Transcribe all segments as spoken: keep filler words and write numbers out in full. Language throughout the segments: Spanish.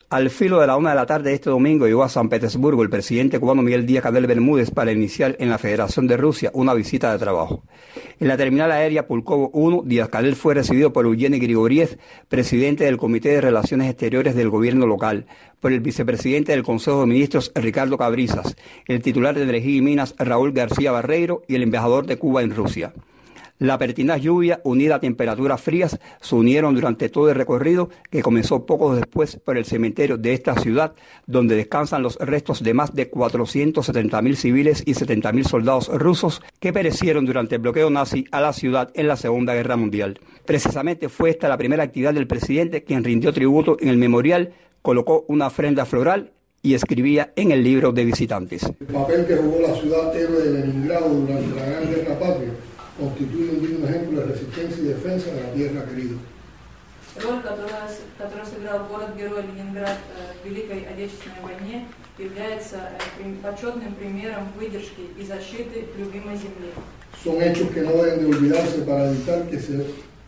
Al filo de la una de la tarde de este domingo llegó a San Petersburgo el presidente cubano Miguel Díaz-Canel Bermúdez para iniciar en la Federación de Rusia una visita de trabajo. En la terminal aérea Pulkovo uno, Díaz-Canel fue recibido por Eugeni Grigoriev, presidente del Comité de Relaciones Exteriores del gobierno local, por el vicepresidente del Consejo de Ministros Ricardo Cabrizas, el titular de Energía y Minas Raúl García Barreiro y el embajador de Cuba en Rusia. La pertinaz lluvia, unida a temperaturas frías, se unieron durante todo el recorrido que comenzó poco después por el cementerio de esta ciudad, donde descansan los restos de más de cuatrocientos setenta mil civiles y setenta mil soldados rusos que perecieron durante el bloqueo nazi a la ciudad en la Segunda Guerra Mundial. Precisamente fue esta la primera actividad del presidente, quien rindió tributo en el memorial, colocó una ofrenda floral y escribía en el libro de visitantes. El papel que jugó la ciudad héroe de Leningrado durante la Gran Guerra Patria constituye un digno ejemplo de resistencia y defensa de la tierra querida. Роль, которую сыграл город-герой Ленинград в Великой Отечественной войне, является почетным примером выдержки и защиты любимой земли. Son hechos que no deben de olvidarse para evitar que se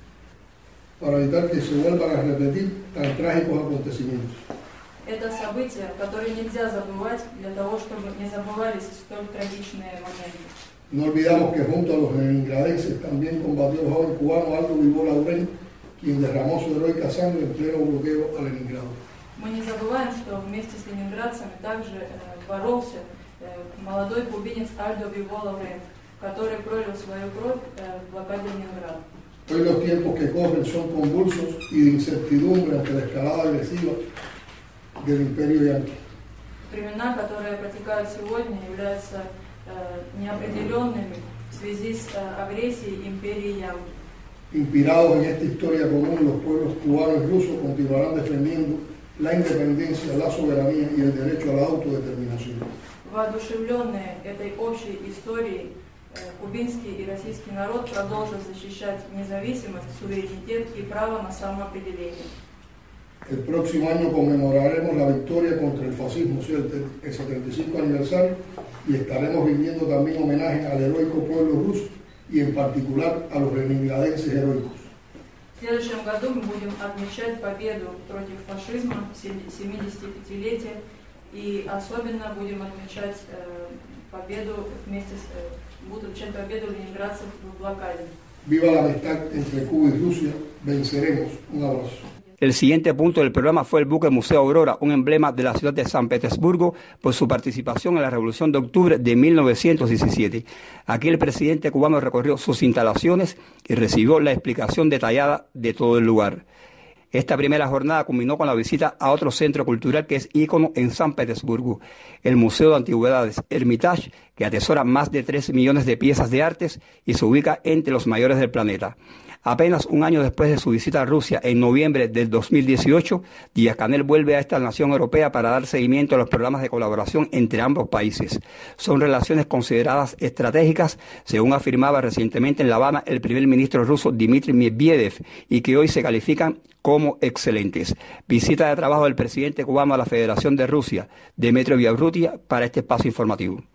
para evitar que se vuelvan a repetir tan trágicos acontecimientos. Это события, которые нельзя забывать для того, чтобы не забывались столь трагичные моменты. No olvidamos que junto a los leningradenses también combatió el joven cubano Aldo Vivó Lauren, quien derramó su heroica sangre en pleno bloqueo a Leningrado. Мы не забываем, что вместе с ленинградцами также э, боролся э, молодой кубинец Альдо Вивó Lauren, который пролил свою кровь э, в блокаде Ленинграда. Hoy los tiempos que corren son convulsos y de incertidumbre ante la escalada agresiva del imperio yanqui. Времена, которые протекают сегодня, являются неопределенными в связи с агрессией империи Янки. Inspirados en esta historia común, los pueblos cubanos y rusos continuarán defendiendo la independencia, la soberanía y el derecho a la autodeterminación. Воодушевленные этой общей историей, кубинский и российский народ продолжат защищать независимость, суверенитет и право на самоопределение. El próximo año conmemoraremos la victoria contra el fascismo, el setenta y cinco aniversario, y estaremos rindiendo también homenaje al heroico pueblo ruso y en particular a los leningradenses heroicos. В следующем году мы будем отмечать победу против фашизма, семидесятипятилетие, и особенно будем отмечать э, победу вместе с э, будут отмечать победу ленинградцев в блокаде. Viva la amistad entre Cuba y Rusia, venceremos. Un abrazo. El siguiente punto del programa fue el buque Museo Aurora, un emblema de la ciudad de San Petersburgo por su participación en la Revolución de Octubre de mil novecientos diecisiete. Aquí el presidente cubano recorrió sus instalaciones y recibió la explicación detallada de todo el lugar. Esta primera jornada culminó con la visita a otro centro cultural que es ícono en San Petersburgo, el Museo de Antigüedades Hermitage, que atesora más de tres millones de piezas de artes y se ubica entre los mayores del planeta. Apenas un año después de su visita a Rusia, en noviembre del dos mil dieciocho, Díaz-Canel vuelve a esta nación europea para dar seguimiento a los programas de colaboración entre ambos países. Son relaciones consideradas estratégicas, según afirmaba recientemente en La Habana el primer ministro ruso Dmitry Medvedev, y que hoy se califican como excelentes. Visita de trabajo del presidente cubano a la Federación de Rusia, Demetrio Villaurrutia, para este espacio informativo.